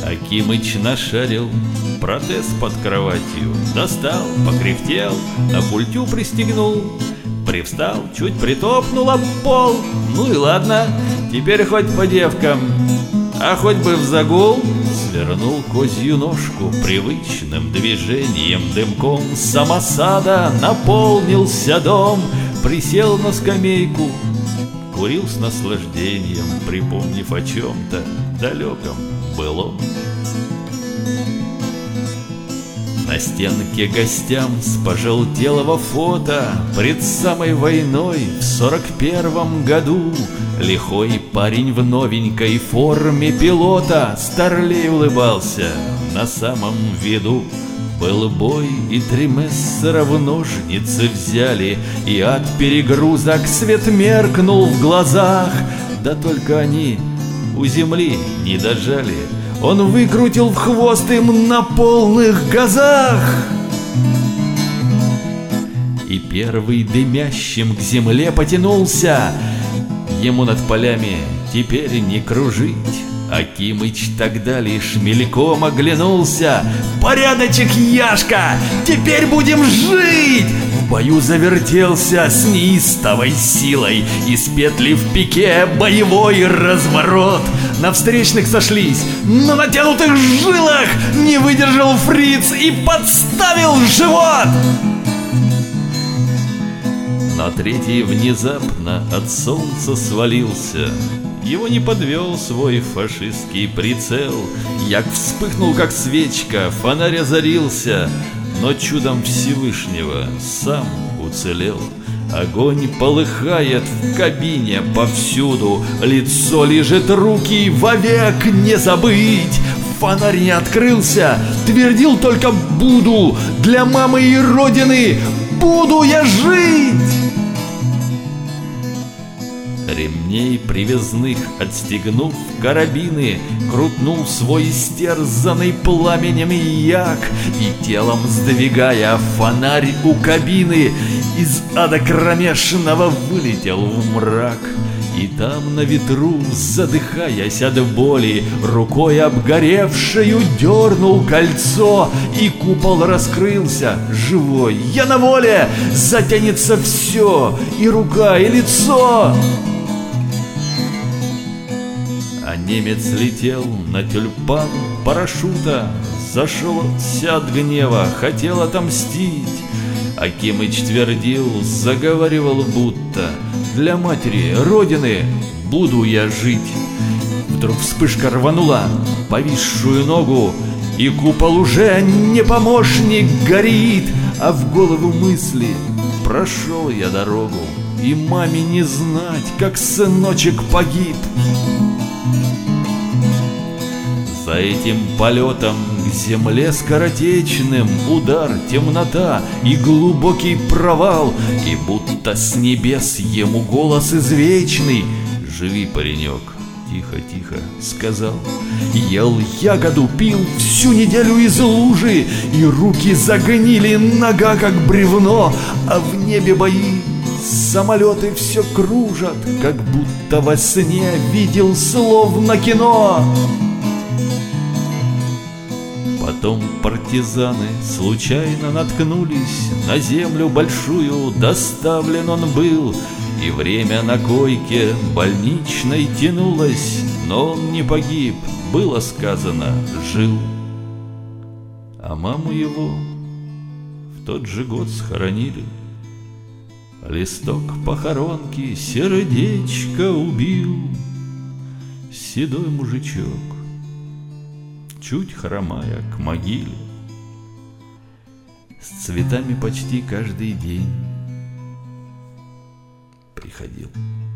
Акимыч нашарил протез под кроватью, достал, покряхтел, на культю пристегнул. Привстал, чуть притопнул об пол. Ну и ладно, теперь хоть по девкам, а хоть бы в загул. Свернул козью ножку привычным движением, дымком самосада наполнился дом. Присел на скамейку, курил с наслаждением, припомнив о чем-то далеком былом. На стенке гостям с пожелтелого фото пред самой войной в 41 году лихой парень в новенькой форме пилота старлей улыбался на самом виду. Был бой, и тримессора в ножницы взяли, и от перегрузок свет меркнул в глазах. Да только они у земли не дожали, он выкрутил в хвост им на полных газах. И первый дымящим к земле потянулся, ему над полями теперь не кружить. Акимыч тогда лишь мельком оглянулся. «Порядочек, Яшка, теперь будем жить!» В бою завертелся с неистовой силой, из петли в пике боевой разворот. На встречных сошлись, на натянутых жилах не выдержал фриц и подставил живот. Но третий внезапно от солнца свалился. Его не подвел свой фашистский прицел. Як вспыхнул, как свечка, фонарь озарился, но чудом Всевышнего сам уцелел. Огонь полыхает в кабине повсюду, лицо лежит, руки вовек не забыть. Фонарь не открылся, твердил только «буду», для мамы и родины буду я жить. Ремней привязных отстегнув карабины, крутнул свой истерзанный пламенем як, и телом сдвигая фонарь у кабины, из ада кромешного вылетел в мрак. И там на ветру, задыхаясь от боли, рукой обгоревшую дернул кольцо, и купол раскрылся, живой, я на воле, затянется все, и рука, и лицо. А немец летел на тюльпан парашюта, зашелся от гнева, хотел отомстить. Акимыч твердил, заговаривал будто: для матери, родины буду я жить. Вдруг вспышка рванула повисшую ногу, и купол уже не помощник горит. А в голову мысли: прошел я дорогу, и маме не знать, как сыночек погиб. За этим полетом к земле скоротечным удар, темнота и глубокий провал, и будто с небес ему голос извечный: живи, паренек, тихо-тихо сказал. Ел ягоду, пил всю неделю из лужи, и руки загнили, нога как бревно, а в небе бои, самолеты все кружат, как будто во сне видел словно кино. Потом партизаны случайно наткнулись на землю большую, доставлен он был, и время на койке больничной тянулось, но он не погиб, было сказано, жил. А маму его в тот же год схоронили. Листок похоронки сердечко убил. Седой мужичок, чуть хромая к могиле, с цветами почти каждый день приходил.